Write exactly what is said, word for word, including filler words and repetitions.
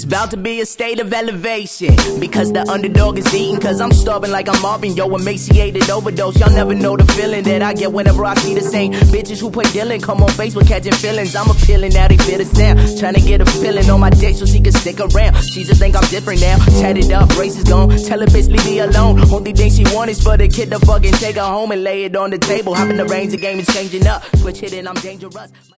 It's about to be a state of elevation, because the underdog is eating, cause I'm starving like I'm Marvin, yo, emaciated overdose. Y'all never know the feeling that I get whenever I see the same bitches who play Dylan come on Facebook catching feelings. I'm appealing, now they feel the sound, trying to get a feeling on my dick so she can stick around. She just think I'm different now, tatted up, braces gone, tell her bitch leave me alone. Only thing she want is for the kid to fucking take her home and lay it on the table. Hop in the range, the game is changing up, switch hit and I'm dangerous.